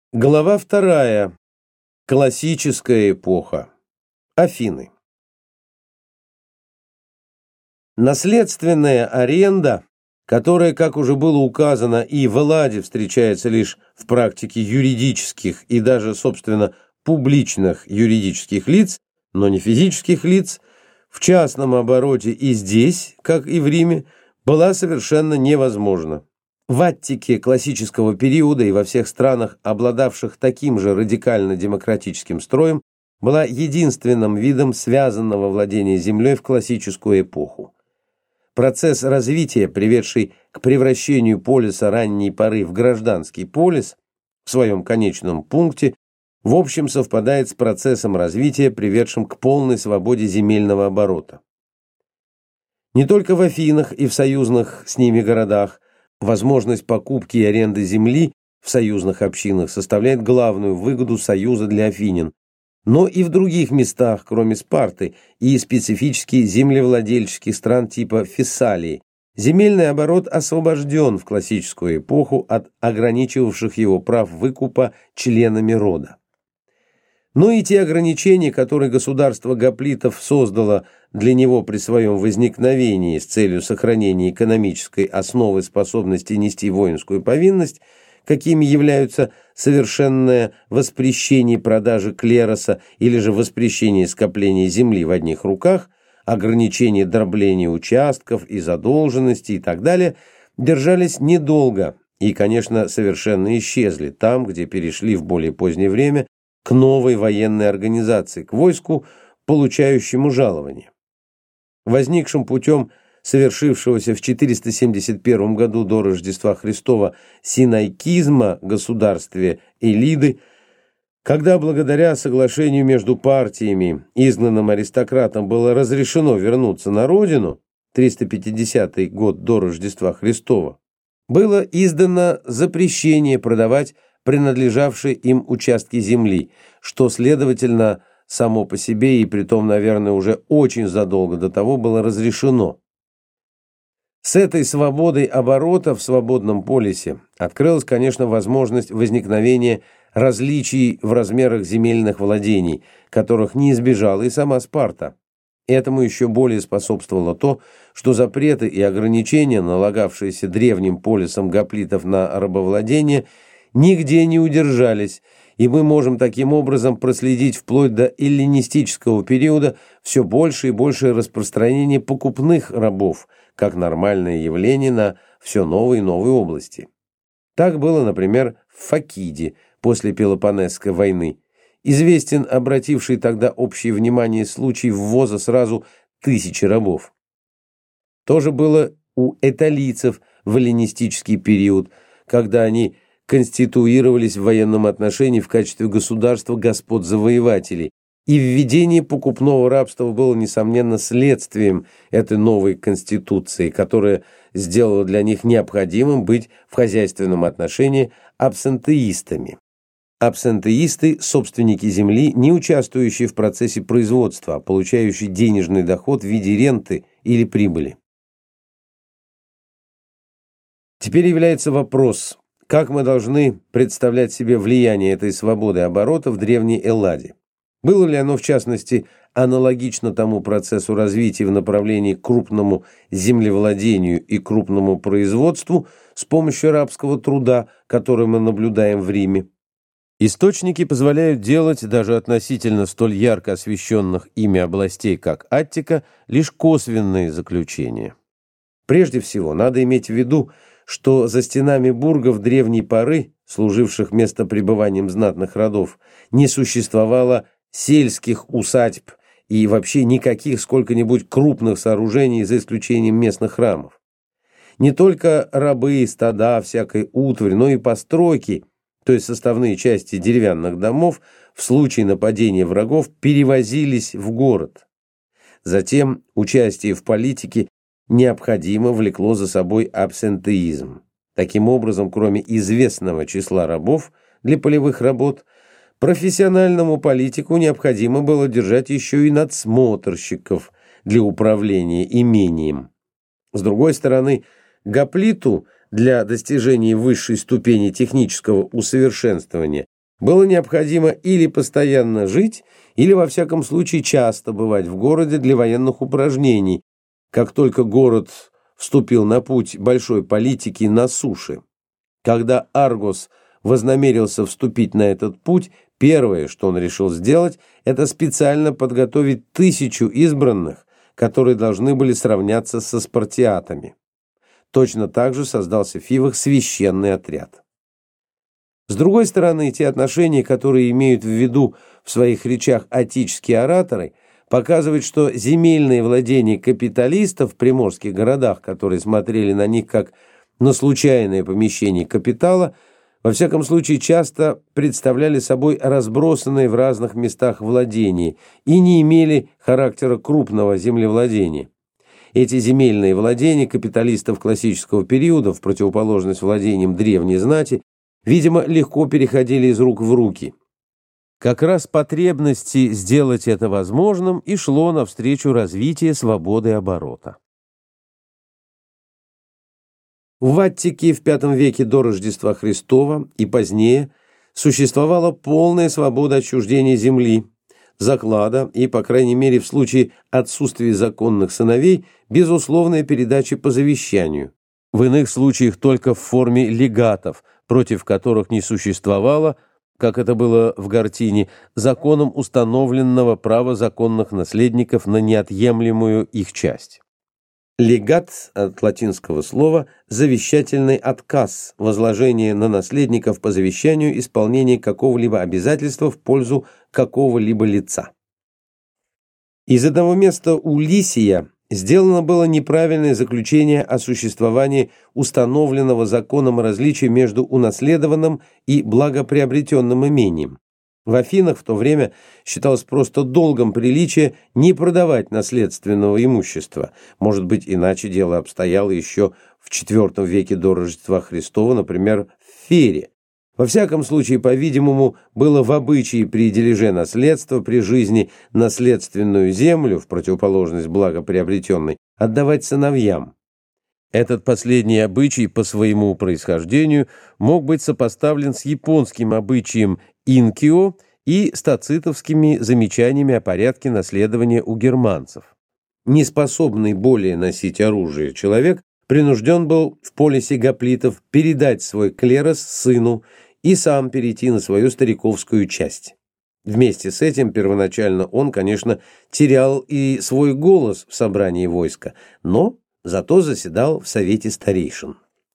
Глава 2. Классическая эпоха. Афины. Наследственная аренда, которая, как уже было указано, и в Элладе встречается лишь в практике юридических и даже, собственно, публичных юридических лиц, но не физических лиц, в частном обороте и здесь, как и в Риме, была совершенно невозможна. В Аттике классического периода и во всех странах, обладавших таким же радикально-демократическим строем, была единственным видом связанного владения землей в классическую эпоху. Процесс развития, приведший к превращению полиса ранней поры в гражданский полис, в своем конечном пункте, в общем совпадает с процессом развития, приведшим к полной свободе земельного оборота. Не только в Афинах и в союзных с ними городах возможность покупки и аренды земли в союзных общинах составляет главную выгоду союза для афинян, но и в других местах, кроме Спарты и специфически землевладельческих стран типа Фессалии, земельный оборот освобожден в классическую эпоху от ограничивавших его прав выкупа членами рода. Но и те ограничения, которые государство гоплитов создало для него при своем возникновении с целью сохранения экономической основы способности нести воинскую повинность, какими являются совершенное воспрещение продажи клероса или же воспрещение скопления земли в одних руках, ограничение дробления участков и задолженностей и так далее, держались недолго и, конечно, совершенно исчезли там, где перешли в более позднее время к новой военной организации, к войску, получающему жалование. Возникшим путем совершившегося в 471 году до Рождества Христова синайкизма государстве Элиды, когда благодаря соглашению между партиями изгнанным аристократам было разрешено вернуться на родину, 350 год до Рождества Христова, было издано запрещение продавать принадлежавшие им участки земли, что, следовательно, само по себе и притом, наверное, уже очень задолго до того было разрешено. С этой свободой оборота в свободном полисе открылась, конечно, возможность возникновения различий в размерах земельных владений, которых не избежала и сама Спарта. Этому еще более способствовало то, что запреты и ограничения, налагавшиеся древним полисом гоплитов на рабовладение, нигде не удержались, и мы можем таким образом проследить вплоть до эллинистического периода все больше и большее распространение покупных рабов, как нормальное явление на все новые и новые области. Так было, например, в Факиде после Пелопоннесской войны. Известен обративший тогда общее внимание случай ввоза сразу 1000 рабов. То же было у этолийцев в эллинистический период, когда они конституировались в военном отношении в качестве государства господ-завоевателей, и введение покупного рабства было, несомненно, следствием этой новой конституции, которая сделала для них необходимым быть в хозяйственном отношении абсентеистами. Абсентеисты – собственники земли, не участвующие в процессе производства, а получающие денежный доход в виде ренты или прибыли. Теперь является вопрос, как мы должны представлять себе влияние этой свободы оборота в древней Элладе? Было ли оно, в частности, аналогично тому процессу развития в направлении к крупному землевладению и крупному производству с помощью рабского труда, который мы наблюдаем в Риме? Источники позволяют делать, даже относительно столь ярко освещенных ими областей, как Аттика, лишь косвенные заключения. Прежде всего, надо иметь в виду, что за стенами бургов древней поры, служивших местопребыванием знатных родов, не существовало сельских усадьб и вообще никаких сколько-нибудь крупных сооружений, за исключением местных храмов. Не только рабы, стада, всякой утварь, но и постройки, то есть составные части деревянных домов, в случае нападения врагов перевозились в город. Затем участие в политике необходимо влекло за собой абсентеизм. Таким образом, кроме известного числа рабов для полевых работ, профессиональному политику необходимо было держать еще и надсмотрщиков для управления имением. С другой стороны, гоплиту для достижения высшей ступени технического усовершенствования Было необходимо или постоянно жить, или, во всяком случае, часто бывать в городе для военных упражнений, как только город вступил на путь большой политики на суше. Когда Аргос вознамерился вступить на этот путь, первое, что он решил сделать, это специально подготовить 1000 избранных, которые должны были сравняться со спартиатами. Точно так же создался в Фивах священный отряд. С другой стороны, те отношения, которые имеют в виду в своих речах атические ораторы, показывают, что земельные владения капиталистов в приморских городах, которые смотрели на них как на случайное помещение капитала, во всяком случае часто представляли собой разбросанные в разных местах владения и не имели характера крупного землевладения. Эти земельные владения капиталистов классического периода, в противоположность владениям древней знати, видимо, легко переходили из рук в руки. Как раз потребности сделать это возможным и шло навстречу развитию свободы оборота. В Аттике в V веке до Рождества Христова и позднее существовала полная свобода отчуждения земли, заклада и, по крайней мере, в случае отсутствия законных сыновей, безусловная передача по завещанию. В иных случаях только в форме легатов, против которых не существовало, как это было в Гортине, законом установленного права законных наследников на неотъемлемую их часть. Легат от латинского слова «завещательный отказ», возложение на наследников по завещанию исполнения какого-либо обязательства в пользу какого-либо лица. Из одного места у Лисия сделано было неправильное заключение о существовании установленного законом различия между унаследованным и благоприобретенным имением. В Афинах в то время считалось просто долгом приличия не продавать наследственного имущества. Может быть, иначе дело обстояло еще в IV веке до Рождества Христова, например, в Фере. Во всяком случае, по-видимому, было в обычае при дележе наследства при жизни наследственную землю, в противоположность благоприобретенной, отдавать сыновьям. Этот последний обычай по своему происхождению мог быть сопоставлен с японским обычаем инкио и с тацитовскими замечаниями о порядке наследования у германцев. Неспособный более носить оружие человек принужден был в полисе гоплитов передать свой клерос сыну и сам перейти на свою стариковскую часть. Вместе с этим первоначально он, конечно, терял и свой голос в собрании войска, но зато заседал в совете старейшин.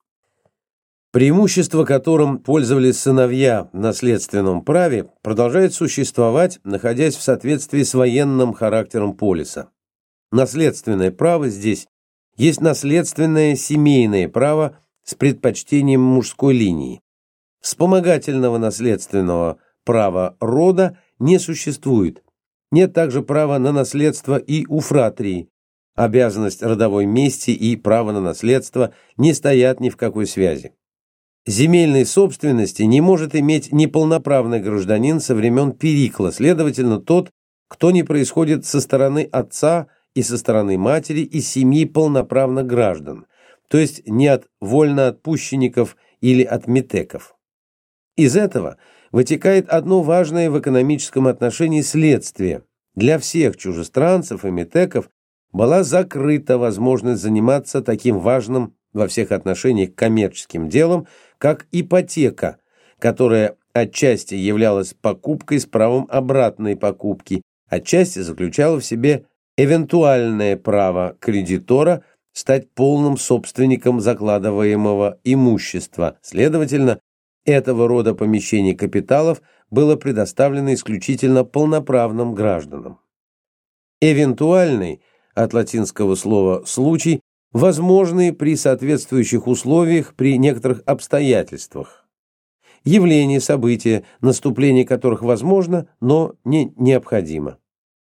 Преимущество, которым пользовались сыновья в наследственном праве, продолжает существовать, находясь в соответствии с военным характером полиса. Наследственное право здесь есть наследственное семейное право с предпочтением мужской линии. Вспомогательного наследственного права рода не существует. Нет также права на наследство и у фратрии. Обязанность родовой мести и право на наследство не стоят ни в какой связи. Земельной собственности не может иметь неполноправный гражданин со времен Перикла, следовательно, тот, кто не происходит со стороны отца и со стороны матери из семьи полноправных граждан, то есть не от вольноотпущенников или от метеков. Из этого вытекает одно важное в экономическом отношении следствие. Для всех чужестранцев и метеков была закрыта возможность заниматься таким важным во всех отношениях коммерческим делом, как ипотека, которая отчасти являлась покупкой с правом обратной покупки, отчасти заключала в себе эвентуальное право кредитора стать полным собственником закладываемого имущества. Следовательно, этого рода помещение капиталов было предоставлено исключительно полноправным гражданам. Эвентуальный, от латинского слова «случай», возможные при соответствующих условиях, при некоторых обстоятельствах. Явления, события, наступление которых возможно, но не необходимо.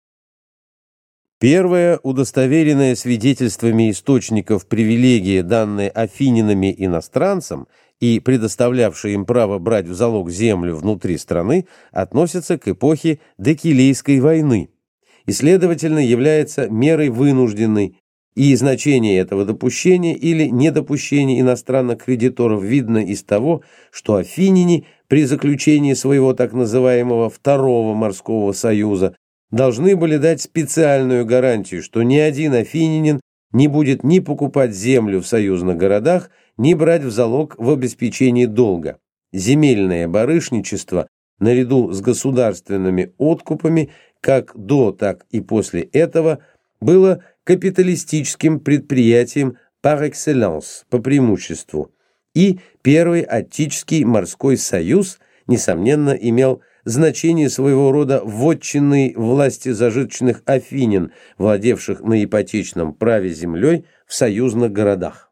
Первое, удостоверенное свидетельствами источников привилегия, данные афининами иностранцам и предоставлявшие им право брать в залог землю внутри страны, относится к эпохе Декилейской войны и, следовательно, является мерой вынужденной, и значение этого допущения или недопущения иностранных кредиторов видно из того, что афиняне при заключении своего так называемого Второго морского союза должны были дать специальную гарантию, что ни один афинянин не будет ни покупать землю в союзных городах, ни брать в залог в обеспечении долга. Земельное барышничество, наряду с государственными откупами, как до, так и после этого, было капиталистическим предприятием par excellence, по преимуществу, и Первый Аттический морской союз, несомненно, имел значение своего рода вотчинной власти зажиточных афинян, владевших на ипотечном праве землей в союзных городах.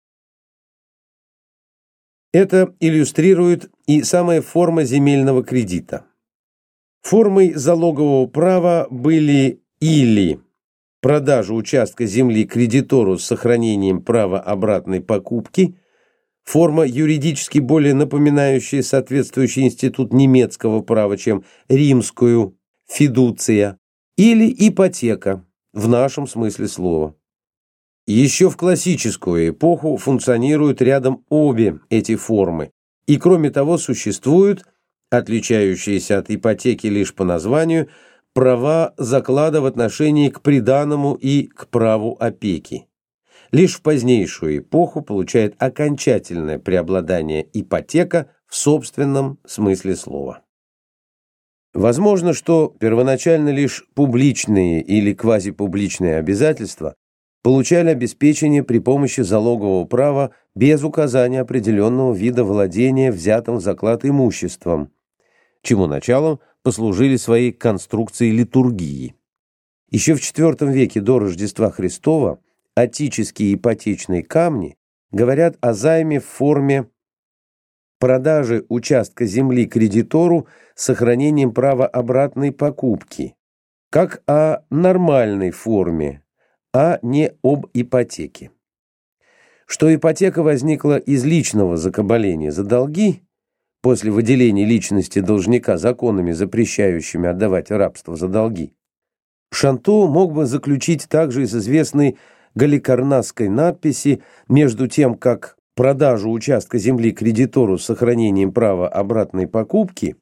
Это иллюстрирует и самая форма земельного кредита. Формой залогового права были или продажа участка земли кредитору с сохранением права обратной покупки, форма юридически более напоминающая соответствующий институт немецкого права, чем римскую фидуция, или ипотека в нашем смысле слова. Еще в классическую эпоху функционируют рядом обе эти формы, и кроме того существуют, отличающиеся от ипотеки лишь по названию, права заклада в отношении к приданому и к праву опеки. Лишь в позднейшую эпоху получает окончательное преобладание ипотека в собственном смысле слова. Возможно, что первоначально лишь публичные или квазипубличные обязательства получали обеспечение при помощи залогового права без указания определенного вида владения взятым в заклад имуществом, чему началом послужили своей конструкции литургии. Еще в IV веке до Рождества Христова аттические ипотечные камни говорят о займе в форме продажи участка земли кредитору с сохранением права обратной покупки, как о нормальной форме, а не об ипотеке. Что ипотека возникла из личного закабаления за долги, после выделения личности должника законами, запрещающими отдавать рабство за долги, Шанто мог бы заключить также из известной галикарнасской надписи между тем, как продажу участка земли кредитору с сохранением права обратной покупки,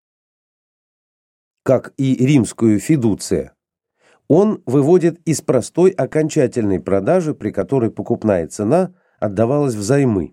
как и римскую фидуция, он выводит из простой окончательной продажи, при которой покупная цена отдавалась взаймы.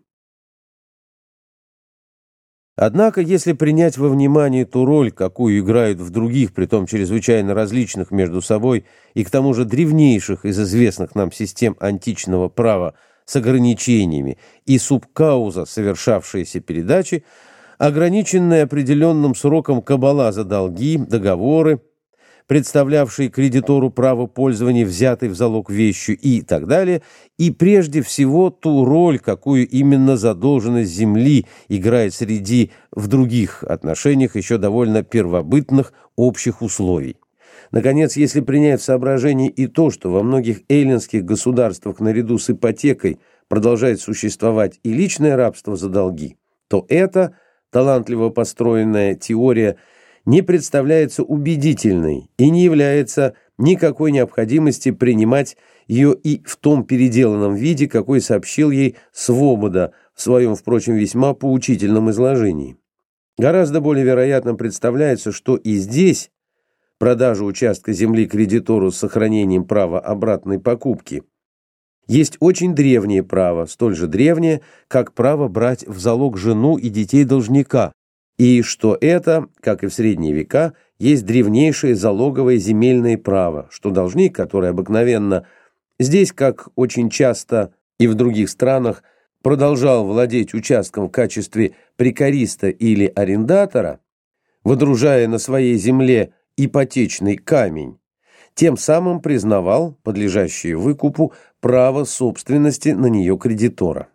Однако, если принять во внимание ту роль, какую играют в других, притом чрезвычайно различных между собой и к тому же древнейших из известных нам систем античного права с ограничениями и субкауза совершавшиеся передачи, ограниченная определенным сроком кабала за долги, договоры, представлявшие кредитору право пользования взятой в залог вещью и так далее, и прежде всего ту роль, какую именно задолженность земли играет среди в других отношениях еще довольно первобытных общих условий. Наконец, если принять в соображение и то, что во многих эллинских государствах наряду с ипотекой продолжает существовать и личное рабство за долги, то эта талантливо построенная теория не представляется убедительной и не является никакой необходимости принимать ее и в том переделанном виде, какой сообщил ей Свобода в своем, впрочем, весьма поучительном изложении. Гораздо более вероятно представляется, что и здесь продажа участка земли кредитору с сохранением права обратной покупки есть очень древнее право, столь же древнее, как право брать в залог жену и детей должника, и что это, как и в средние века, есть древнейшее залоговое земельное право, что должник, который обыкновенно здесь, как очень часто и в других странах, продолжал владеть участком в качестве прекариста или арендатора, водружая на своей земле ипотечный камень, тем самым признавал, подлежащее выкупу, право собственности на нее кредитора.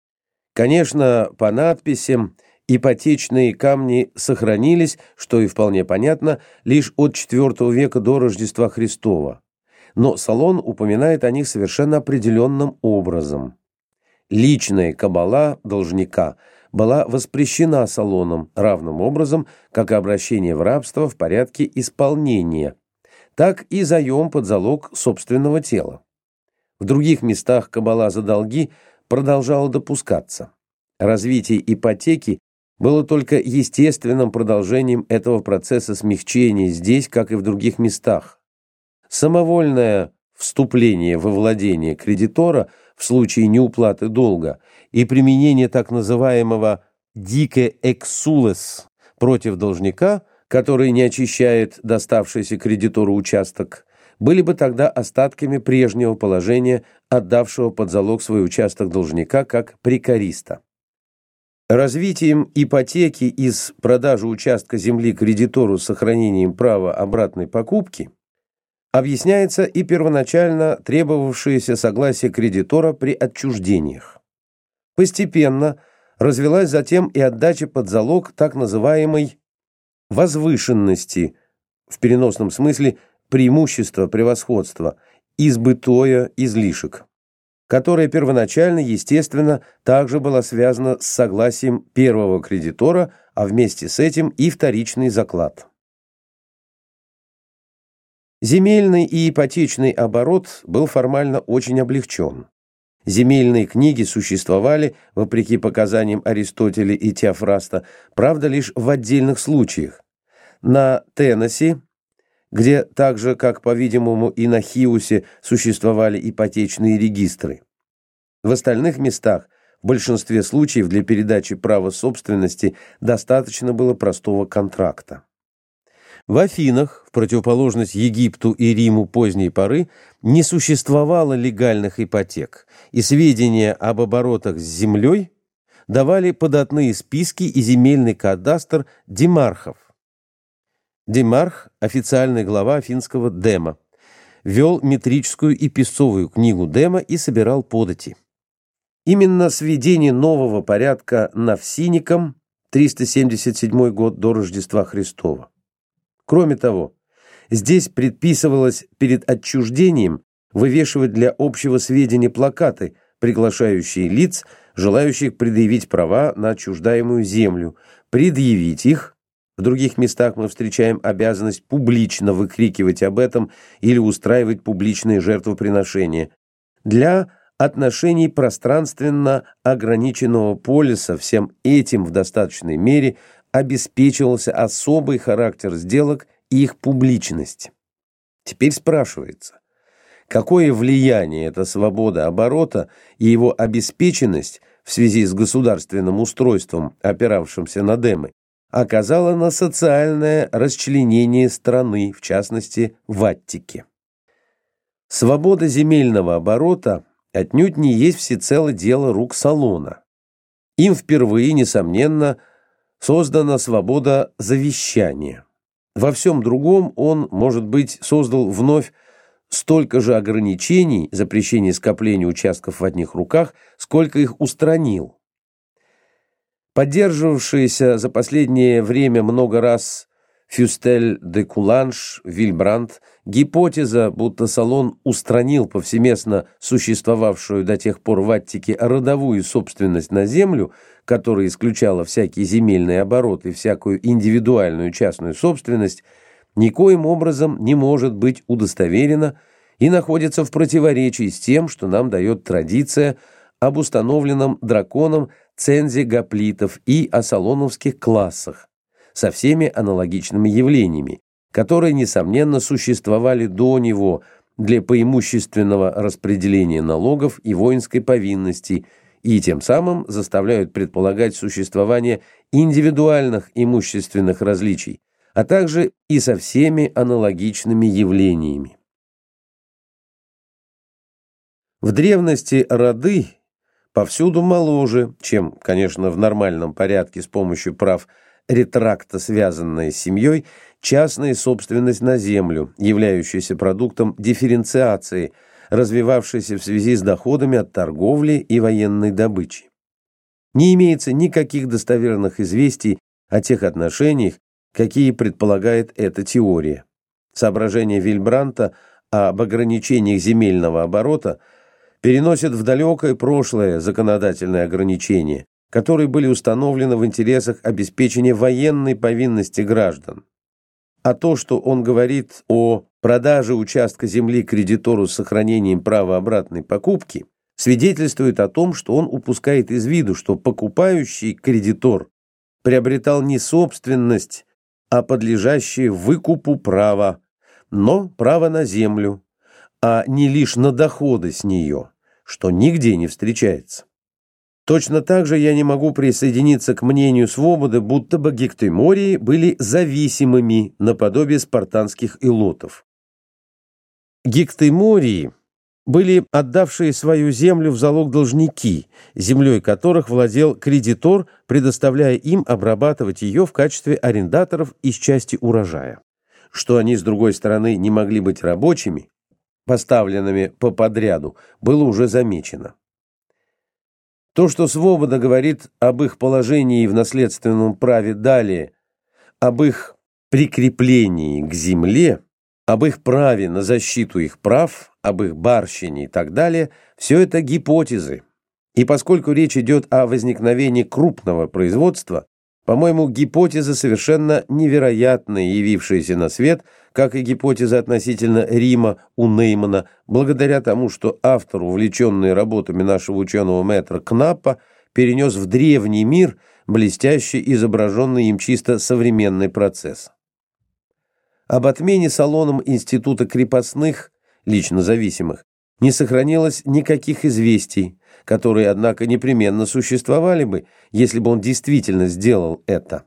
Конечно, по надписям ипотечные камни сохранились, что и вполне понятно, лишь от IV века до Рождества Христова, но Солон упоминает о них совершенно определенным образом. Личная кабала должника была воспрещена Солоном равным образом, как и обращение в рабство в порядке исполнения, так и заем под залог собственного тела. В других местах кабала за долги продолжала допускаться. Развитие ипотеки было только естественным продолжением этого процесса смягчения здесь, как и в других местах. Самовольное вступление во владение кредитора в случае неуплаты долга и применение так называемого «дике эксулес» против должника, который не очищает доставшийся кредитору участок, были бы тогда остатками прежнего положения, отдавшего под залог свой участок должника как прекариста. Развитием ипотеки из продажи участка земли кредитору с сохранением права обратной покупки объясняется и первоначально требовавшееся согласие кредитора при отчуждениях. Постепенно развилась затем и отдача под залог так называемой возвышенности, в переносном смысле преимущества, превосходства, избытоя, излишек, которая первоначально, естественно, также была связана с согласием первого кредитора, а вместе с этим и вторичный заклад. Земельный и ипотечный оборот был формально очень облегчен. Земельные книги существовали, вопреки показаниям Аристотеля и Теофраста, правда, лишь в отдельных случаях. На Теносе, где так же, как, по-видимому, и на Хиусе существовали ипотечные регистры. В остальных местах, в большинстве случаев для передачи права собственности достаточно было простого контракта. В Афинах, в противоположность Египту и Риму поздней поры, не существовало легальных ипотек, и сведения об оборотах с землей давали податные списки и земельный кадастр демархов. Демарх, официальный глава афинского дема, вел метрическую и песцовую книгу дема и собирал подати. Именно с введения нового порядка Навсиником, 377 год до Рождества Христова. Кроме того, здесь предписывалось перед отчуждением вывешивать для общего сведения плакаты, приглашающие лиц, желающих предъявить права на отчуждаемую землю, предъявить их. В других местах мы встречаем обязанность публично выкрикивать об этом или устраивать публичные жертвоприношения. Для отношений пространственно ограниченного полиса всем этим в достаточной мере обеспечивался особый характер сделок и их публичность. Теперь спрашивается, какое влияние эта свобода оборота и его обеспеченность в связи с государственным устройством, опиравшимся на демы, оказала на социальное расчленение страны, в частности, в Аттике. Свобода земельного оборота отнюдь не есть всецело дело рук Солона. Им впервые, несомненно, создана свобода завещания. Во всем другом он, может быть, создал вновь столько же ограничений, запрещений скопления участков в одних руках, сколько их устранил. Поддерживавшиеся за последнее время много раз Фюстель де Куланш, Вильбранд, гипотеза, будто Солон устранил повсеместно существовавшую до тех пор в Аттике родовую собственность на землю, которая исключала всякий земельный оборот и всякую индивидуальную частную собственность, никоим образом не может быть удостоверена и находится в противоречии с тем, что нам дает традиция об установленном драконом цензе гоплитов и о солоновских классах, со всеми аналогичными явлениями, которые, несомненно, существовали до него для преимущественного распределения налогов и воинской повинности и тем самым заставляют предполагать существование индивидуальных имущественных различий, а также и со всеми аналогичными явлениями. В древности роды повсюду моложе, чем, конечно, в нормальном порядке с помощью прав ретракта, связанная с семьей, частная собственность на землю, являющаяся продуктом дифференциации, развивавшейся в связи с доходами от торговли и военной добычи. Не имеется никаких достоверных известий о тех отношениях, какие предполагает эта теория. Соображения Вильбранта об ограничениях земельного оборота переносят в далекое прошлое законодательные ограничения, которые были установлены в интересах обеспечения военной повинности граждан. А то, что он говорит о продажи участка земли кредитору с сохранением права обратной покупки свидетельствует о том, что он упускает из виду, что покупающий кредитор приобретал не собственность, а подлежащее выкупу право, но право на землю, а не лишь на доходы с нее, что нигде не встречается. Точно так же я не могу присоединиться к мнению Свободы, будто бы гектемории были зависимыми наподобие спартанских илотов. Гектемории были отдавшие свою землю в залог должники, землей которых владел кредитор, предоставляя им обрабатывать ее в качестве арендаторов из части урожая. Что они, с другой стороны, не могли быть рабочими, поставленными по подряду, было уже замечено. То, что Свобода говорит об их положении в наследственном праве далее, об их прикреплении к земле, об их праве на защиту их прав, об их барщине и так далее, все это гипотезы. И поскольку речь идет о возникновении крупного производства, по-моему, гипотезы совершенно невероятные, явившиеся на свет, как и гипотезы относительно Рима у Неймана, благодаря тому, что автор, увлеченный работами нашего ученого мэтра Кнаппа, перенес в древний мир блестяще изображенный им чисто современный процесс. Об отмене Солоном института крепостных, лично зависимых, не сохранилось никаких известий, которые, однако, непременно существовали бы, если бы он действительно сделал это.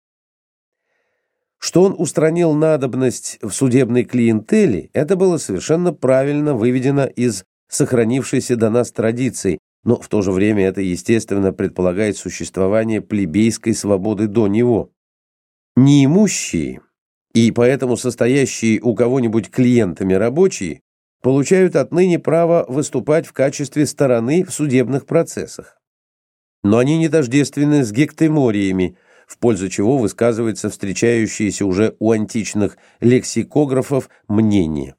Что он устранил надобность в судебной клиентеле, это было совершенно правильно выведено из сохранившейся до нас традиции, но в то же время это, естественно, предполагает существование плебейской свободы до него. Неимущие и поэтому состоящие у кого-нибудь клиентами рабочие получают отныне право выступать в качестве стороны в судебных процессах. Но они не тождественны с гектемориями, в пользу чего высказывается встречающееся уже у античных лексикографов мнение.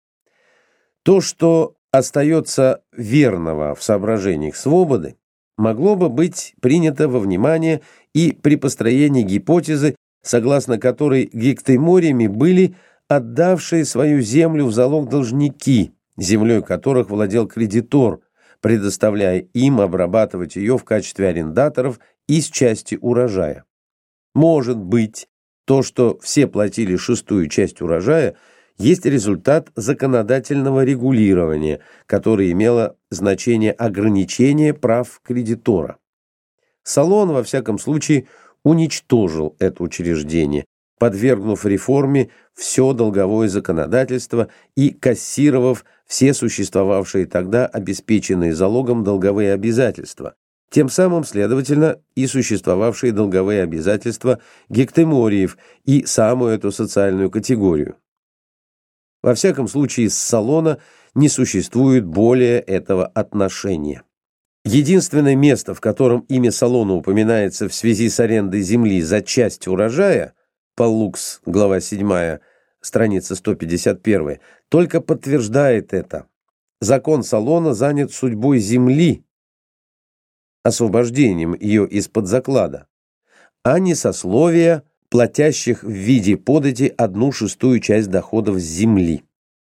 То, что остается верного в соображениях Свободы, могло бы быть принято во внимание и при построении гипотезы, согласно которой гектемориями были отдавшие свою землю в залог должники, землей которых владел кредитор, предоставляя им обрабатывать ее в качестве арендаторов из части урожая. Может быть, то, что все платили шестую часть урожая, есть результат законодательного регулирования, которое имело значение ограничения прав кредитора. Солон, во всяком случае, уничтожил это учреждение, подвергнув реформе все долговое законодательство и кассировав все существовавшие тогда обеспеченные залогом долговые обязательства, тем самым, следовательно, и существовавшие долговые обязательства гектемориев и самую эту социальную категорию. Во всяком случае, с Солона не существует более этого отношения. Единственное место, в котором имя Солона упоминается в связи с арендой земли за часть урожая, Паллукс, глава 7, страница 151, только подтверждает это. Закон Солона занят судьбой земли, освобождением ее из-под заклада, а не сословия, платящих в виде подати 1/6 часть доходов с земли.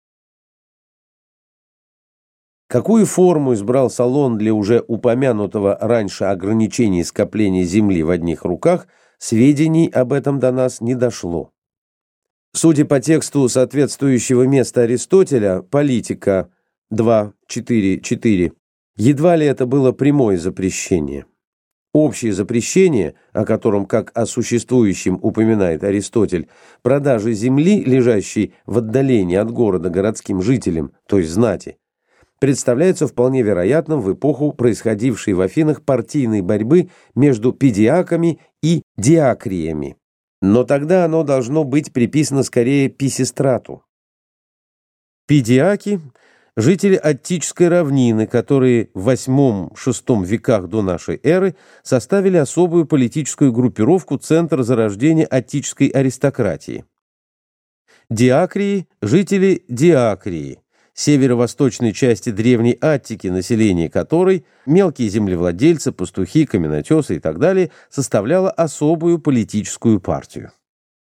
Какую форму избрал Солон для уже упомянутого раньше ограничения скопления земли в одних руках, сведений об этом до нас не дошло. Судя по тексту соответствующего места Аристотеля, «Политика» 2.4.4, едва ли это было прямое запрещение. Общее запрещение, о котором как о существующем упоминает Аристотель, продажи земли, лежащей в отдалении от города городским жителям, то есть знати, представляется вполне вероятным в эпоху происходившей в Афинах партийной борьбы между педиаками и диакриями. Но тогда оно должно быть приписано скорее Писистрату. Педиаки – жители Аттической равнины, которые в VIII-VI веках до нашей эры составили особую политическую группировку «Центр зарождения аттической аристократии». Диакрии – жители Диакрии, северо-восточной части древней Аттики, население которой, мелкие землевладельцы, пастухи, каменотесы и так далее, составляло особую политическую партию.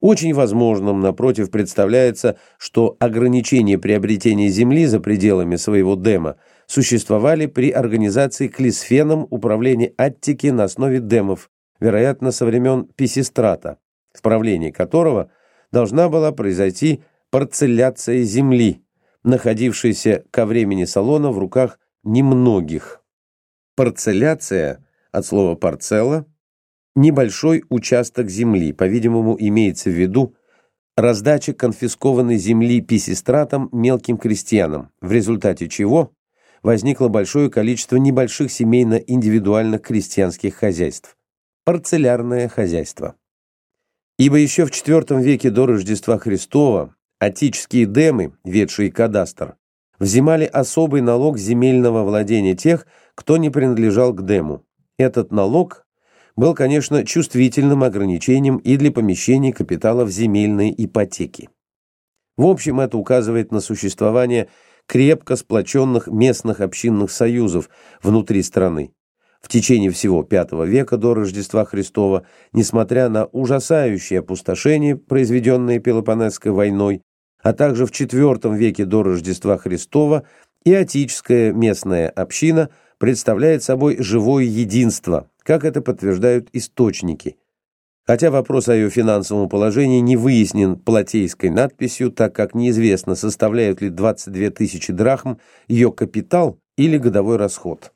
Очень возможным, напротив, представляется, что ограничения приобретения земли за пределами своего дема существовали при организации Клисфеном управления Аттики на основе демов, вероятно, со времен Писистрата, в правлении которого должна была произойти парцелляция земли, находившейся ко времени Солона в руках немногих. Парцелляция, от слова парцелла, небольшой участок земли, по-видимому, имеется в виду раздача конфискованной земли Писистратом мелким крестьянам, в результате чего возникло большое количество небольших семейно-индивидуальных крестьянских хозяйств. Парцелярное хозяйство. Ибо еще в IV веке до Рождества Христова аттические демы, ведшие кадастр, взимали особый налог земельного владения тех, кто не принадлежал к дему. Этот налог был, конечно, чувствительным ограничением и для помещения капитала в земельные ипотеки. В общем, это указывает на существование крепко сплоченных местных общинных союзов внутри страны. В течение всего V века до Рождества Христова, несмотря на ужасающее опустошение, произведенное Пелопоннесской войной, а также в IV веке до Рождества Христова, и аттическая местная община представляет собой живое единство, как это подтверждают источники. Хотя вопрос о ее финансовом положении не выяснен плотейской надписью, так как неизвестно, составляют ли 22 тысячи драхм ее капитал или годовой расход.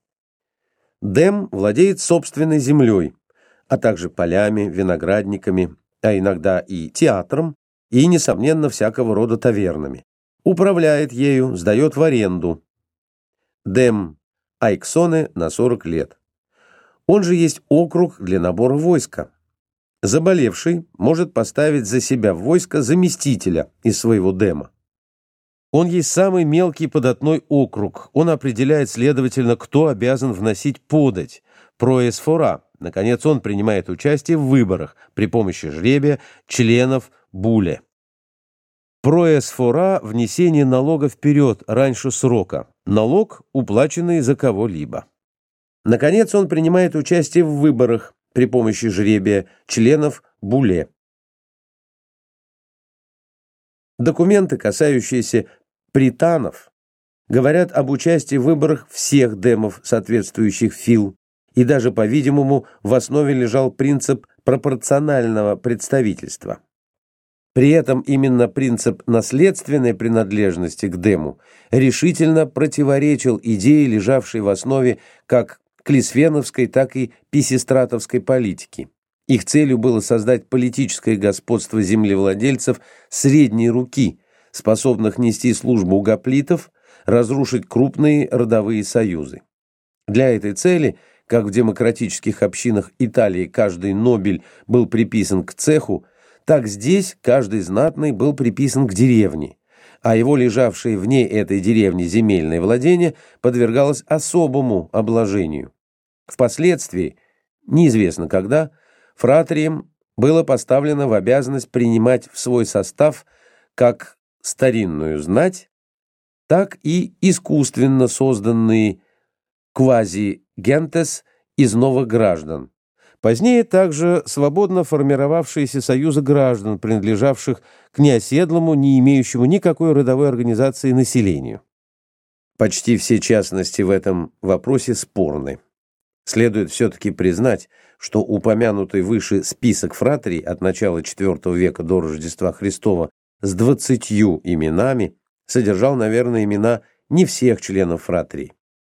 Дем владеет собственной землей, а также полями, виноградниками, а иногда и театром, и, несомненно, всякого рода тавернами. Управляет ею, сдает в аренду. Дем Айксоне на 40 лет. Он же есть округ для набора войска. Заболевший может поставить за себя в войско заместителя из своего дема. Он есть самый мелкий податной округ. Он определяет, следовательно, кто обязан вносить подать, проэсфора. Наконец, он принимает участие в выборах при помощи жребия членов буле. Проэсфора – внесение налога вперед, раньше срока. Налог, уплаченный за кого-либо. Наконец, он принимает участие в выборах при помощи жребия членов буле. Документы, касающиеся пританов, говорят об участии в выборах всех демов, соответствующих фил, и даже, по-видимому, в основе лежал принцип пропорционального представительства. При этом именно принцип наследственной принадлежности к дему решительно противоречил идее, лежавшей в основе как клисфеновской, так и писистратовской политики. Их целью было создать политическое господство землевладельцев средней руки, способных нести службу у гоплитов, разрушить крупные родовые союзы. Для этой цели, как в демократических общинах Италии каждый нобель был приписан к цеху, так здесь каждый знатный был приписан к деревне, а его лежавшее вне этой деревни земельное владение подвергалось особому обложению. Впоследствии, неизвестно когда, фратриям было поставлено в обязанность принимать в свой состав как старинную знать, так и искусственно созданные квази-гентес из новых граждан. Позднее также свободно формировавшиеся союзы граждан, принадлежавших к неоседлому, не имеющему никакой родовой организации населению. Почти все частности в этом вопросе спорны. Следует все-таки признать, что упомянутый выше список фратрий от начала IV века до Рождества Христова с 20 именами содержал, наверное, имена не всех членов фратрий.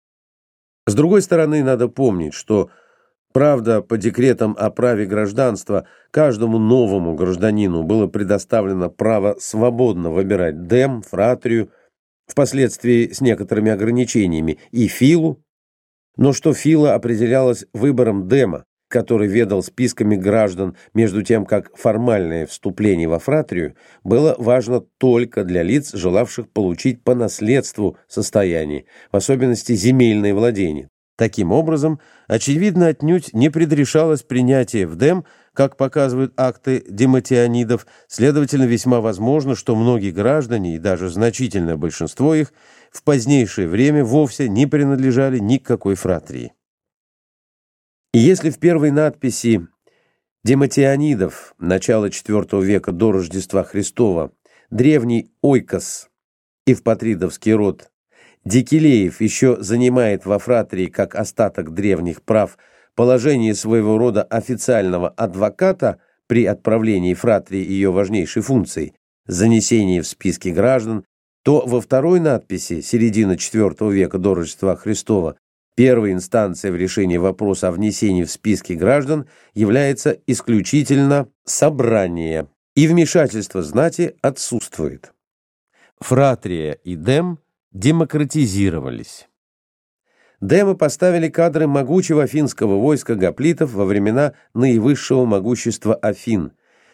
С другой стороны, надо помнить, что, правда, по декретам о праве гражданства каждому новому гражданину было предоставлено право свободно выбирать дем, фратрию, впоследствии с некоторыми ограничениями, и филу, но что фила определялась выбором дема, который ведал списками граждан, между тем как формальное вступление во фратрию было важно только для лиц, желавших получить по наследству состояние, в особенности земельные владения. Таким образом, очевидно, отнюдь не предрешалось принятие в дем, как показывают акты дематионидов, следовательно, весьма возможно, что многие граждане, и даже значительное большинство их, в позднейшее время вовсе не принадлежали ни к какой фратрии. И если в первой надписи Дематианидов, начало IV века до Рождества Христова, древний ойкос, евпатридовский род, Дикилеев еще занимает во фратрии как остаток древних прав положение своего рода официального адвоката при отправлении фратрии ее важнейшей функции – занесении в списки граждан, то во второй надписи середины IV века до Рождества Христова первой инстанцией в решении вопроса о внесении в списки граждан является исключительно собрание, и вмешательство знати отсутствует. Фратрия и дем демократизировались. Демы поставили кадры могучего афинского войска гоплитов во времена наивысшего могущества Афин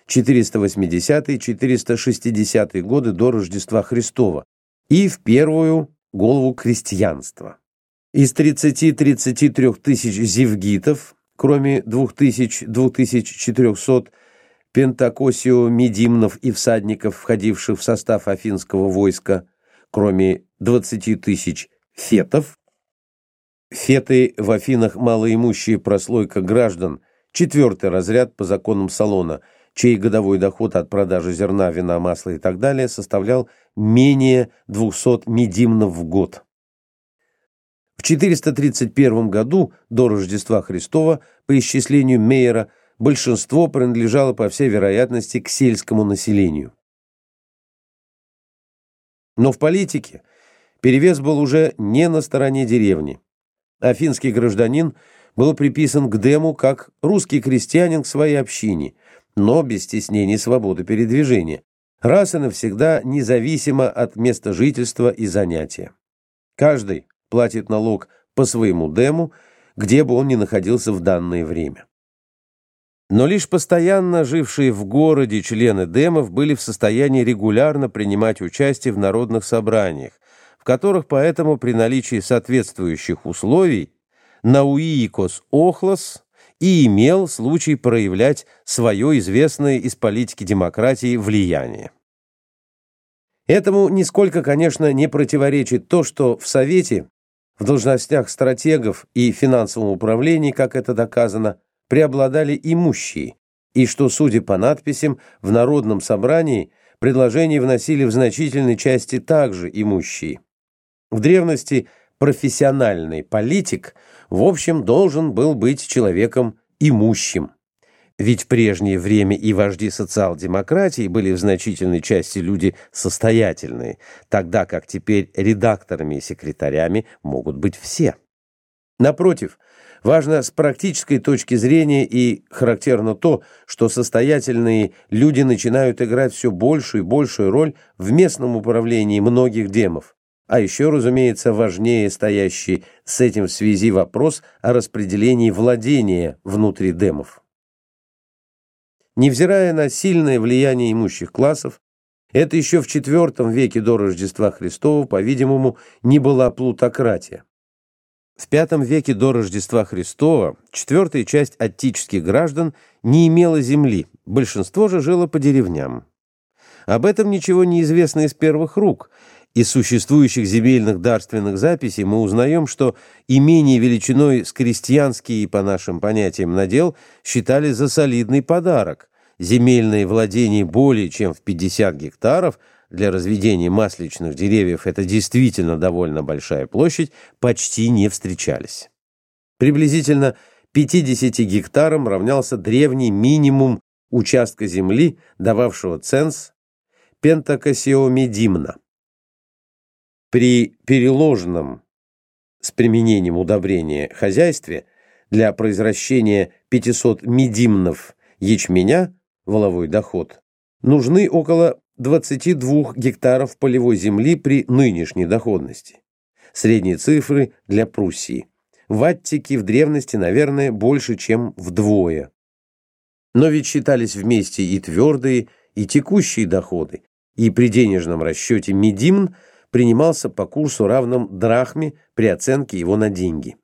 480-460 годы до Рождества Христова и в первую голову крестьянства. Из 30-33 тысяч зевгитов, кроме 2000-2400 пентакосиомедимнов и всадников, входивших в состав афинского войска, кроме 20 тысяч фетов. Феты в Афинах малоимущая прослойка граждан, четвертый разряд по законам Солона, чей годовой доход от продажи зерна, вина, масла и так далее составлял менее 200 медимнов в год. В 431 году до Рождества Христова, по исчислению Мейера, большинство принадлежало, по всей вероятности, к сельскому населению. Но в политике перевес был уже не на стороне деревни. Афинский гражданин был приписан к дему как русский крестьянин к своей общине, но без стеснений свободы передвижения, раз и навсегда независимо от места жительства и занятия. Каждый платит налог по своему дему, где бы он ни находился в данное время. Но лишь постоянно жившие в городе члены демов были в состоянии регулярно принимать участие в народных собраниях, в которых поэтому при наличии соответствующих условий науиикос охлос и имел случай проявлять свое известное из политики демократии влияние. Этому нисколько, конечно, не противоречит то, что в Совете, в должностях стратегов и финансовом управлении, как это доказано, преобладали имущие, и что, судя по надписям, в Народном собрании предложения вносили в значительной части также имущие. В древности профессиональный политик, в общем, должен был быть человеком имущим. Ведь в прежнее время и вожди социал-демократии были в значительной части люди состоятельные, тогда как теперь редакторами и секретарями могут быть все. Напротив, важно с практической точки зрения и характерно то, что состоятельные люди начинают играть все большую и большую роль в местном управлении многих демов. А еще, разумеется, важнее стоящий с этим в связи вопрос о распределении владения внутри демов. Невзирая на сильное влияние имущих классов, это еще в IV веке до Рождества Христова, по-видимому, не была плутократия. В V веке до Рождества Христова четвертая часть аттических граждан не имела земли, большинство же жило по деревням. Об этом ничего не известно из первых рук. Из существующих земельных дарственных записей мы узнаем, что имение величиной с крестьянский, по нашим понятиям, надел считали за солидный подарок. Земельные владения более чем в 50 гектаров для разведения масличных деревьев, это действительно довольно большая площадь, почти не встречались. Приблизительно 50 гектарам равнялся древний минимум участка земли, дававшего ценз пентакосиомедимна. При переложенном с применением удобрения хозяйстве для произращения 500 медимнов ячменя, валовой доход, нужны около 22 гектаров полевой земли при нынешней доходности. Средние цифры для Пруссии. В Аттике в древности, наверное, больше, чем вдвое. Но ведь считались вместе и твердые, и текущие доходы, и при денежном расчете медимн принимался по курсу, равном драхме при оценке его на деньги.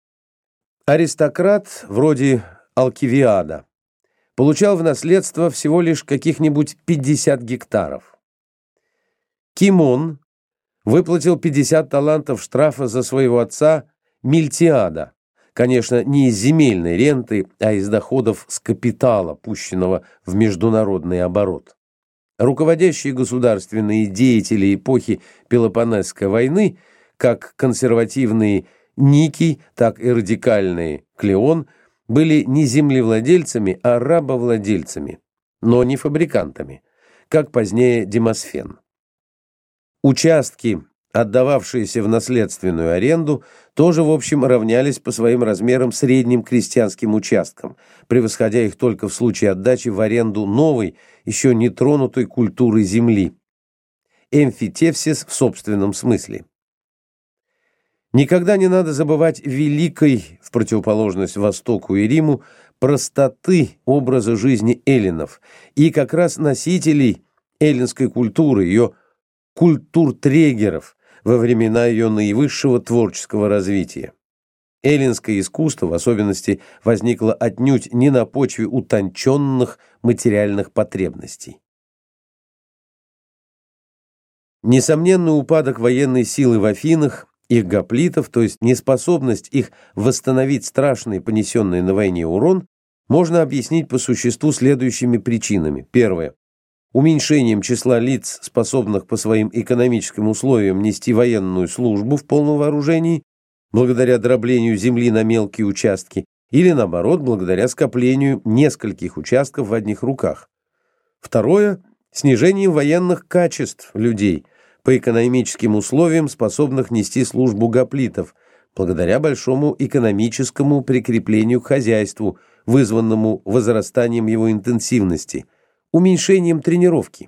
Аристократ, вроде Алкивиада, получал в наследство всего лишь каких-нибудь 50 гектаров. Кимон выплатил 50 талантов штрафа за своего отца Мильтиада, Конечно, не из земельной ренты, а из доходов с капитала, пущенного в международный оборот. Руководящие государственные деятели эпохи Пелопоннесской войны, как консервативные Никий, так и радикальные Клеон, были не землевладельцами, а рабовладельцами, но не фабрикантами, как позднее Демосфен. Участки, отдававшиеся в наследственную аренду, тоже, в общем, равнялись по своим размерам средним крестьянским участкам, превосходя их только в случае отдачи в аренду новой, еще не тронутой культуры земли. Эмфитевсис в собственном смысле. Никогда не надо забывать великой, в противоположность Востоку и Риму, простоты образа жизни эллинов и как раз носителей эллинской культуры, ее культуртрегеров во времена ее наивысшего творческого развития. Эллинское искусство, в особенности, возникло отнюдь не на почве утонченных материальных потребностей. Несомненный упадок военной силы в Афинах, их гоплитов, то есть неспособность их восстановить страшный понесенный на войне урон, можно объяснить по существу следующими причинами. Первое. Уменьшением числа лиц, способных по своим экономическим условиям нести военную службу в полном вооружении, благодаря дроблению земли на мелкие участки, или, наоборот, благодаря скоплению нескольких участков в одних руках. Второе – снижением военных качеств людей, по экономическим условиям, способных нести службу гоплитов, благодаря большому экономическому прикреплению к хозяйству, вызванному возрастанием его интенсивности, уменьшением тренировки.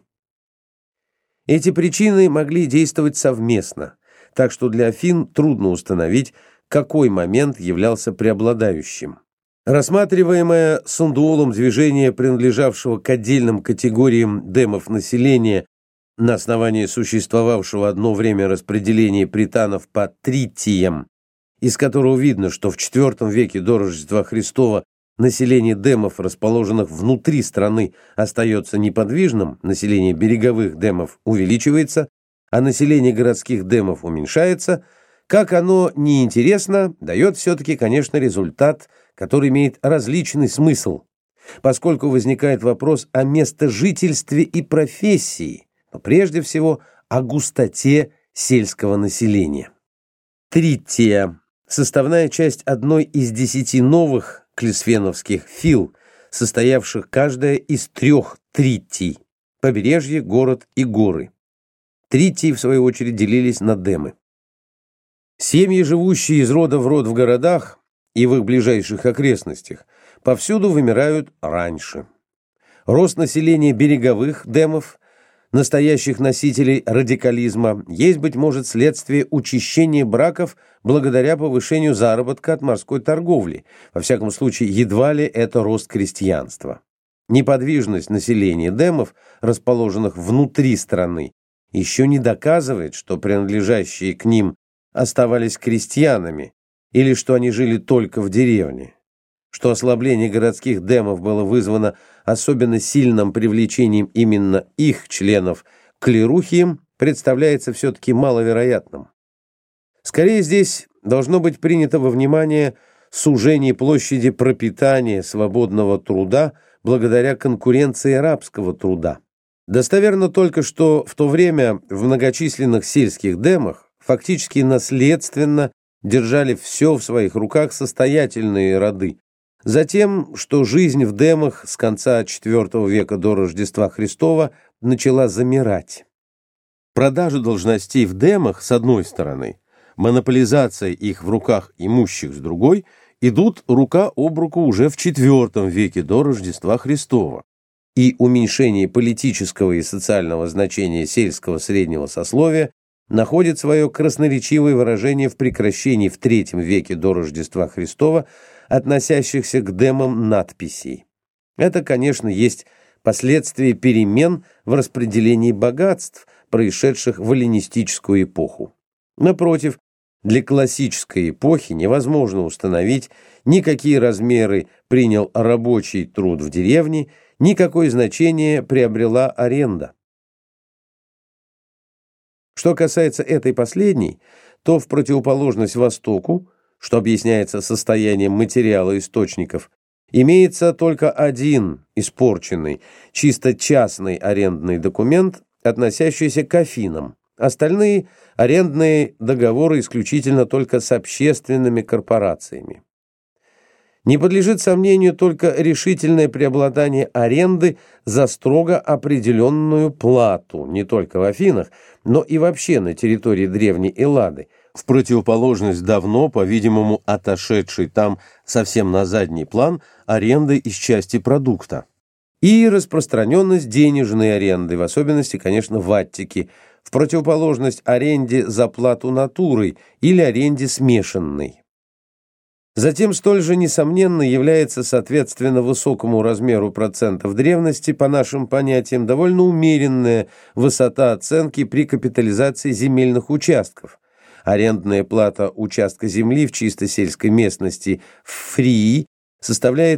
Эти причины могли действовать совместно, так что для Афин трудно установить, какой момент являлся преобладающим. Рассматриваемое Сундуолом движение, принадлежавшего к отдельным категориям демов населения, на основании существовавшего одно время распределения пританов по тритиям, из которого видно, что в IV веке до Рождества Христова население демов, расположенных внутри страны, остается неподвижным, население береговых демов увеличивается, а население городских демов уменьшается, как оно неинтересно, дает все-таки, конечно, результат, который имеет различный смысл, поскольку возникает вопрос о местожительстве и профессии, но прежде всего о густоте сельского населения. Трития – составная часть одной из 10 новых клисфеновских фил, состоявших каждая из 3 тритий – побережье, город и горы. Тритии, в свою очередь, делились на демы. Семьи, живущие из рода в род в городах и в их ближайших окрестностях, повсюду вымирают раньше. Рост населения береговых демов, настоящих носителей радикализма, есть, быть может, следствие учащения браков благодаря повышению заработка от морской торговли. Во всяком случае, едва ли это рост крестьянства. Неподвижность населения демов, расположенных внутри страны, еще не доказывает, что принадлежащие к ним оставались крестьянами или что они жили только в деревне. Что ослабление городских демов было вызвано особенно сильным привлечением именно их членов к клерухиям, представляется все-таки маловероятным. Скорее здесь должно быть принято во внимание сужение площади пропитания свободного труда благодаря конкуренции рабского труда. Достоверно только, что в то время в многочисленных сельских демах фактически наследственно держали все в своих руках состоятельные роды. Затем, что жизнь в демах с конца IV века до Рождества Христова начала замирать. Продажа должностей в демах, с одной стороны, монополизация их в руках имущих с другой, идут рука об руку уже в IV веке до Рождества Христова, и уменьшение политического и социального значения сельского среднего сословия находит свое красноречивое выражение в прекращении в III веке до Рождества Христова относящихся к демам надписей. Это, конечно, есть последствия перемен в распределении богатств, происшедших в эллинистическую эпоху. Напротив, для классической эпохи невозможно установить, ни какие размеры принял рабочий труд в деревне, ни какое значение приобрела аренда. Что касается этой последней, то в противоположность Востоку, что объясняется состоянием материала источников, имеется только один испорченный, чисто частный арендный документ, относящийся к Афинам. Остальные арендные договоры исключительно только с общественными корпорациями. Не подлежит сомнению только решительное преобладание аренды за строго определенную плату не только в Афинах, но и вообще на территории древней Эллады, в противоположность давно, по-видимому, отошедшей там совсем на задний план аренды из части продукта. И распространенность денежной аренды, в особенности, конечно, в Аттике, в противоположность аренде за плату натурой или аренде смешанной. Затем столь же несомненно является, соответственно, высокому размеру процентов древности, по нашим понятиям, довольно умеренная высота оценки при капитализации земельных участков. Арендная плата участка земли в чисто сельской местности в Фрии составляет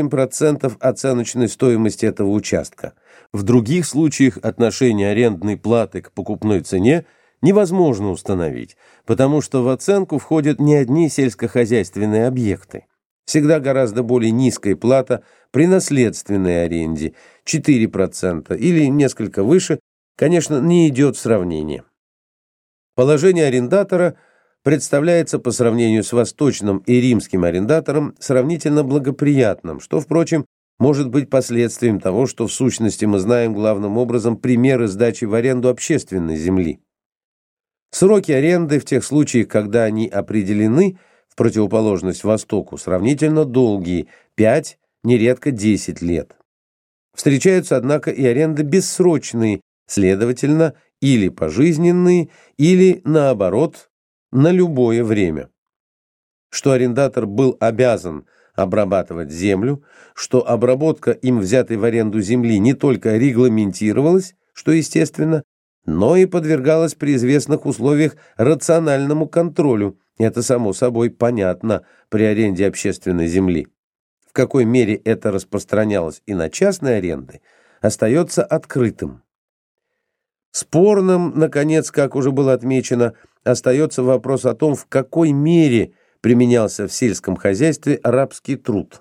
8% оценочной стоимости этого участка. В других случаях отношение арендной платы к покупной цене невозможно установить, потому что в оценку входят не одни сельскохозяйственные объекты. Всегда гораздо более низкая плата при наследственной аренде, 4% или несколько выше, конечно, не идет в сравнение. Положение арендатора представляется по сравнению с восточным и римским арендатором сравнительно благоприятным, что, впрочем, может быть последствием того, что в сущности мы знаем главным образом примеры сдачи в аренду общественной земли. Сроки аренды в тех случаях, когда они определены, в противоположность Востоку, сравнительно долгие – 5, нередко 10 лет. Встречаются, однако, и аренды бессрочные, следовательно, или пожизненные, или, наоборот, на любое время. Что арендатор был обязан обрабатывать землю, что обработка им взятой в аренду земли не только регламентировалась, что естественно, но и подвергалась при известных условиях рациональному контролю. Это, само собой, понятно при аренде общественной земли. В какой мере это распространялось и на частные аренды, остается открытым. Спорным, наконец, как уже было отмечено, остается вопрос о том, в какой мере применялся в сельском хозяйстве рабский труд.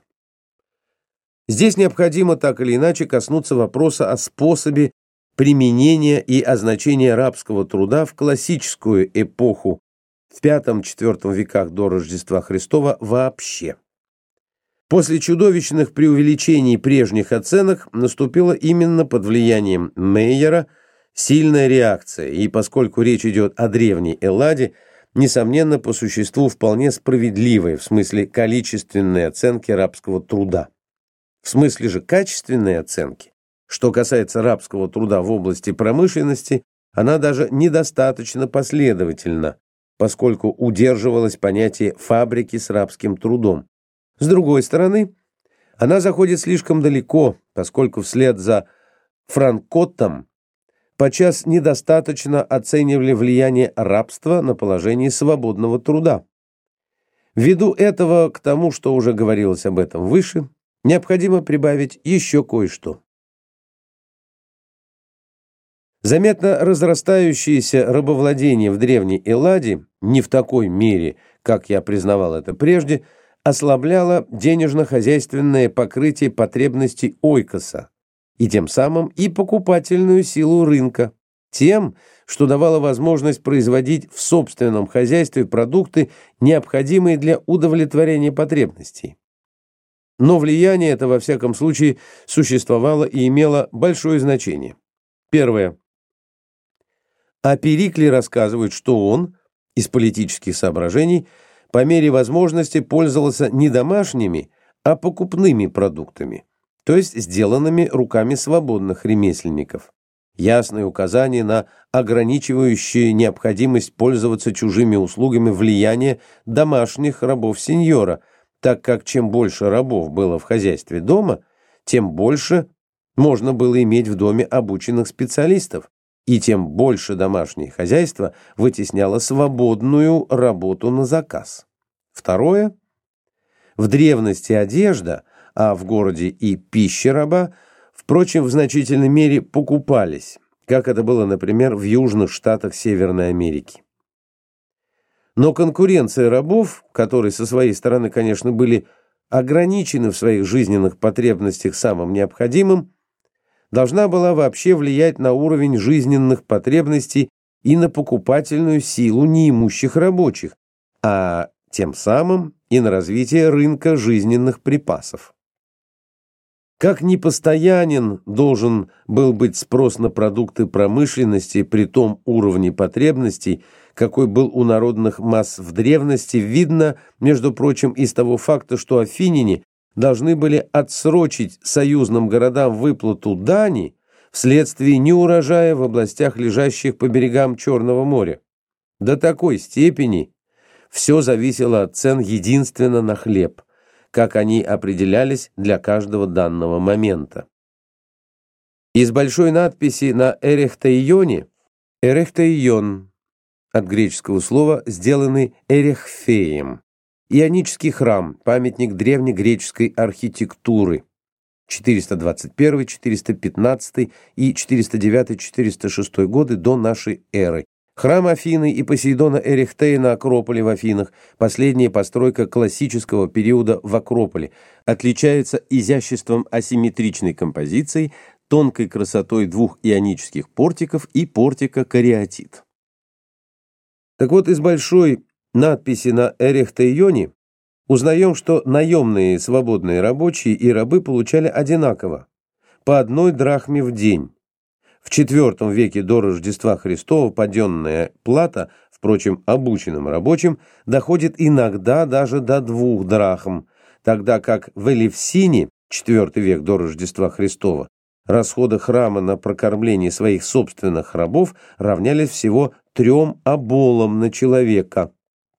Здесь необходимо так или иначе коснуться вопроса о способе применения и означения рабского труда в классическую эпоху в V-IV веках до Рождества Христова вообще. После чудовищных преувеличений прежних оценок наступила именно под влиянием Мейера сильная реакция, и поскольку речь идет о древней Элладе, несомненно, по существу вполне справедливой в смысле количественной оценки рабского труда. В смысле же качественной оценки, что касается рабского труда в области промышленности, она даже недостаточно последовательна, поскольку удерживалось понятие фабрики с рабским трудом. С другой стороны, она заходит слишком далеко, поскольку вслед за Франкоттом подчас недостаточно оценивали влияние рабства на положение свободного труда. Ввиду этого, к тому, что уже говорилось об этом выше, необходимо прибавить еще кое-что. Заметно разрастающееся рабовладение в древней Элладе, не в такой мере, как я признавал это прежде, ослабляло денежно-хозяйственное покрытие потребностей ойкоса и тем самым и покупательную силу рынка, тем, что давало возможность производить в собственном хозяйстве продукты, необходимые для удовлетворения потребностей. Но влияние это, во всяком случае, существовало и имело большое значение. Первое. О Перикле рассказывают, что он, из политических соображений, по мере возможности пользовался не домашними, а покупными продуктами, то есть сделанными руками свободных ремесленников. Ясное указание на ограничивающее необходимость пользоваться чужими услугами влияние домашних рабов сеньора, так как чем больше рабов было в хозяйстве дома, тем больше можно было иметь в доме обученных специалистов, и тем больше домашнее хозяйство вытесняло свободную работу на заказ. Второе. В древности одежда, а в городе и пища раба, впрочем, в значительной мере покупались, как это было, например, в южных штатах Северной Америки. Но конкуренция рабов, которые со своей стороны, конечно, были ограничены в своих жизненных потребностях самым необходимым, должна была вообще влиять на уровень жизненных потребностей и на покупательную силу неимущих рабочих, а тем самым и на развитие рынка жизненных припасов. Как непостоянен должен был быть спрос на продукты промышленности при том уровне потребностей, какой был у народных масс в древности, видно, между прочим, из того факта, что афиняне должны были отсрочить союзным городам выплату дани вследствие неурожая в областях, лежащих по берегам Черного моря. До такой степени все зависело от цен единственно на хлеб, как они определялись для каждого данного момента. Из большой надписи на Эрехтаионе «Эрехтаион» от греческого слова сделанный Эрехфеем, ионический храм, памятник древнегреческой архитектуры, 421, 415 и 409-406 годы до нашей эры. Храм Афины и Посейдона Эрехтея на Акрополе в Афинах, последняя постройка классического периода в Акрополе, отличается изяществом асимметричной композиции, тонкой красотой двух ионических портиков и портика кариатид. Так вот, из большой надписи на Эрехтаионе узнаем, что наемные свободные рабочие и рабы получали одинаково, по 1 драхме в день. В IV веке до Рождества Христова паденная плата, впрочем, обученным рабочим, доходит иногда даже до 2 драхм, тогда как в Элевсине, IV век до Рождества Христова, расходы храма на прокормление своих собственных рабов равнялись всего 3 оболам на человека.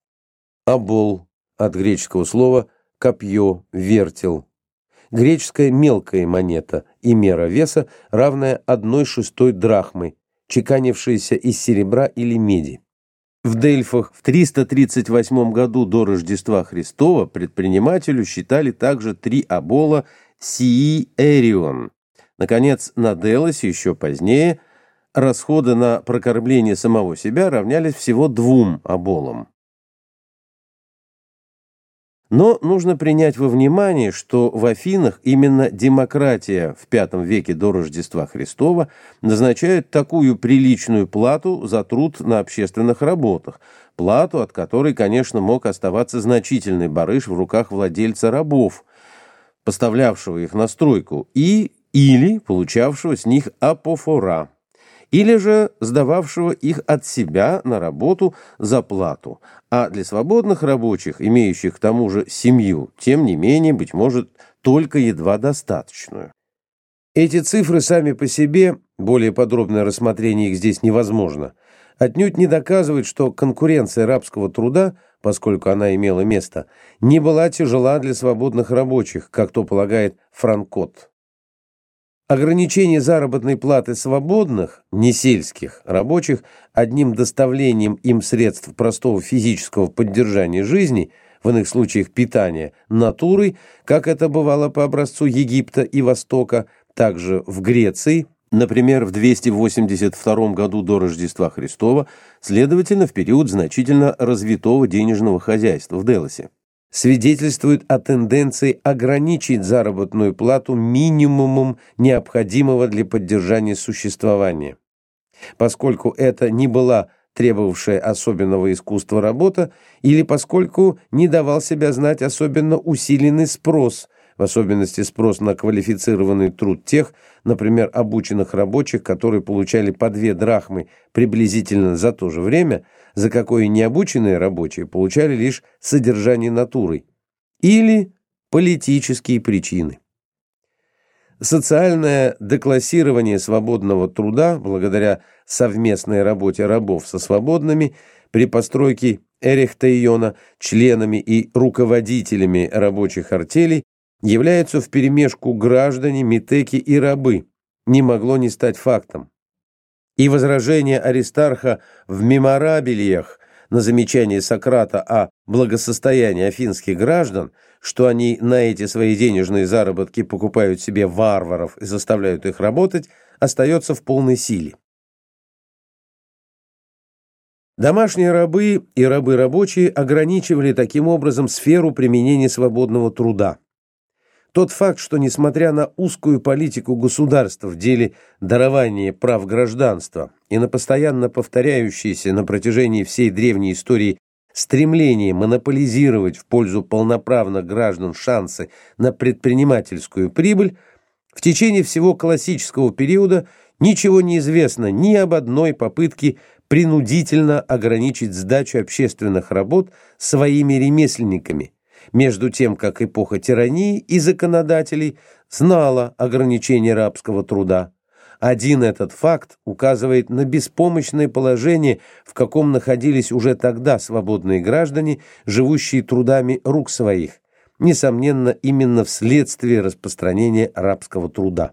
Обол от греческого слова «копье», «вертел». Греческая мелкая монета и мера веса, равная 1/6 драхмы, чеканившаяся из серебра или меди. В Дельфах в 338 году до Рождества Христова предпринимателю считали также 3 обола сии эрион. Наконец, на Делосе еще позднее расходы на прокормление самого себя равнялись всего 2 оболам. Но нужно принять во внимание, что в Афинах именно демократия в V веке до Рождества Христова назначает такую приличную плату за труд на общественных работах, плату, от которой, конечно, мог оставаться значительный барыш в руках владельца рабов, поставлявшего их на стройку, или получавшего с них апофора, или же сдававшего их от себя на работу за плату, а для свободных рабочих, имеющих к тому же семью, тем не менее, быть может, только едва достаточную. Эти цифры сами по себе, более подробное рассмотрение их здесь невозможно, отнюдь не доказывают, что конкуренция рабского труда, поскольку она имела место, не была тяжела для свободных рабочих, как то полагает Франкот. Ограничение заработной платы свободных, несельских рабочих одним доставлением им средств простого физического поддержания жизни, в иных случаях питания, натурой, как это бывало по образцу Египта и Востока, также в Греции, например, в 282 году до Рождества Христова, следовательно, в период значительно развитого денежного хозяйства в Делосе, свидетельствует о тенденции ограничить заработную плату минимумом необходимого для поддержания существования. Поскольку это не была требовавшая особенного искусства работа, или поскольку не давал себя знать особенно усиленный спрос, в особенности спрос на квалифицированный труд тех, например, обученных рабочих, которые получали по 2 драхмы приблизительно за то же время, за какое необученные рабочие получали лишь содержание натурой, или политические причины. Социальное деклассирование свободного труда, благодаря совместной работе рабов со свободными, при постройке Эрехтаиона членами и руководителями рабочих артелей, являются вперемешку граждане, метеки и рабы, не могло не стать фактом. И возражение Аристарха в меморабилиях на замечание Сократа о благосостоянии афинских граждан, что они на эти свои денежные заработки покупают себе варваров и заставляют их работать, остается в полной силе. Домашние рабы и рабы-рабочие ограничивали таким образом сферу применения свободного труда. Тот факт, что, несмотря на узкую политику государства в деле дарования прав гражданства и на постоянно повторяющееся на протяжении всей древней истории стремление монополизировать в пользу полноправных граждан шансы на предпринимательскую прибыль, в течение всего классического периода ничего не известно ни об одной попытке принудительно ограничить сдачу общественных работ своими ремесленниками, между тем, как эпоха тирании и законодателей знала ограничение рабского труда. Один этот факт указывает на беспомощное положение, в каком находились уже тогда свободные граждане, живущие трудами рук своих, несомненно, именно вследствие распространения рабского труда.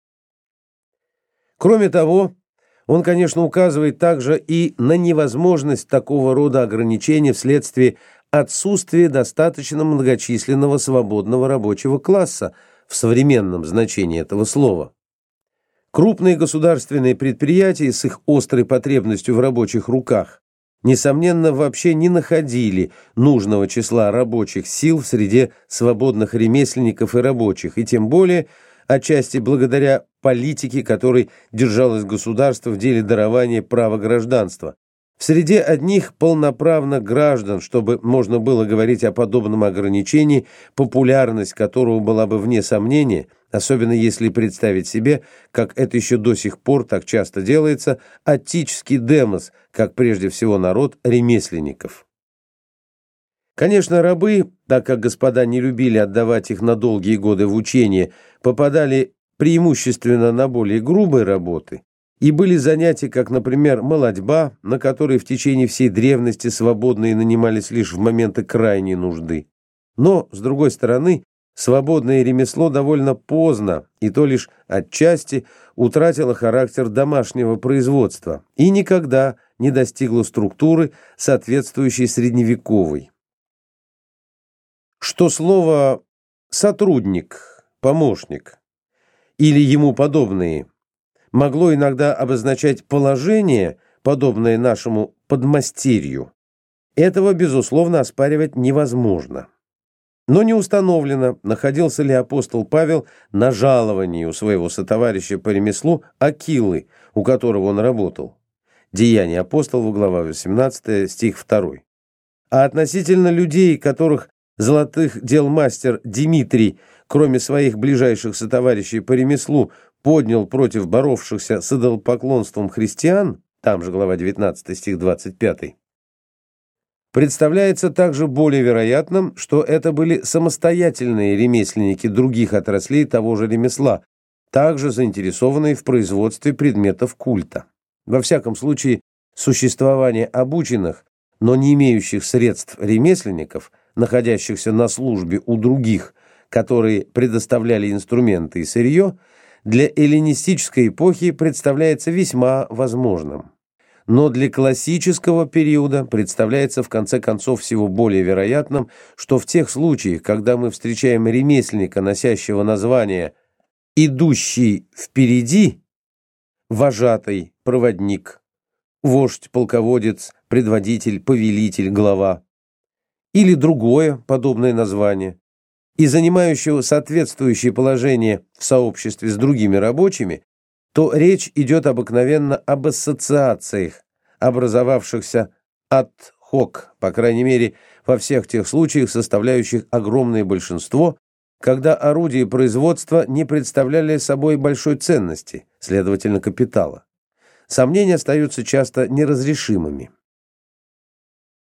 Кроме того, он, конечно, указывает также и на невозможность такого рода ограничений вследствие отсутствия достаточно многочисленного свободного рабочего класса в современном значении этого слова. Крупные государственные предприятия с их острой потребностью в рабочих руках, несомненно, вообще не находили нужного числа рабочих сил в среде свободных ремесленников и рабочих, и тем более отчасти благодаря политике, которой держалось государство в деле дарования права гражданства. В среде одних полноправных граждан, чтобы можно было говорить о подобном ограничении, популярность которого была бы вне сомнения, особенно если представить себе, как это еще до сих пор так часто делается, аттический демос, как прежде всего народ ремесленников. Конечно, рабы, так как господа не любили отдавать их на долгие годы в учение, попадали преимущественно на более грубые работы, и были занятия, как, например, молотьба, на которой в течение всей древности свободные нанимались лишь в моменты крайней нужды. Но, с другой стороны, свободное ремесло довольно поздно, и то лишь отчасти утратило характер домашнего производства и никогда не достигло структуры, соответствующей средневековой. Что слово «сотрудник», «помощник» или ему подобные могло иногда обозначать положение, подобное нашему подмастерью, этого, безусловно, оспаривать невозможно. Но не установлено, находился ли апостол Павел на жаловании у своего сотоварища по ремеслу Акилы, у которого он работал. Деяния апостолов, глава 18, стих 2. А относительно людей, которых золотых дел мастер Димитрий, кроме своих ближайших сотоварищей по ремеслу, поднял против боровшихся с идолопоклонством христиан, там же глава 19, стих 25, представляется также более вероятным, что это были самостоятельные ремесленники других отраслей того же ремесла, также заинтересованные в производстве предметов культа. Во всяком случае, существование обученных, но не имеющих средств ремесленников, находящихся на службе у других, которые предоставляли инструменты и сырье, для эллинистической эпохи представляется весьма возможным. Но для классического периода представляется в конце концов всего более вероятным, что в тех случаях, когда мы встречаем ремесленника, носящего название «идущий впереди», вожатый, проводник, вождь, полководец, предводитель, повелитель, глава, или другое подобное название, и занимающего соответствующее положение в сообществе с другими рабочими, то речь идет обыкновенно об ассоциациях, образовавшихся ad hoc, по крайней мере, во всех тех случаях, составляющих огромное большинство, когда орудия производства не представляли собой большой ценности, следовательно, капитала. Сомнения остаются часто неразрешимыми.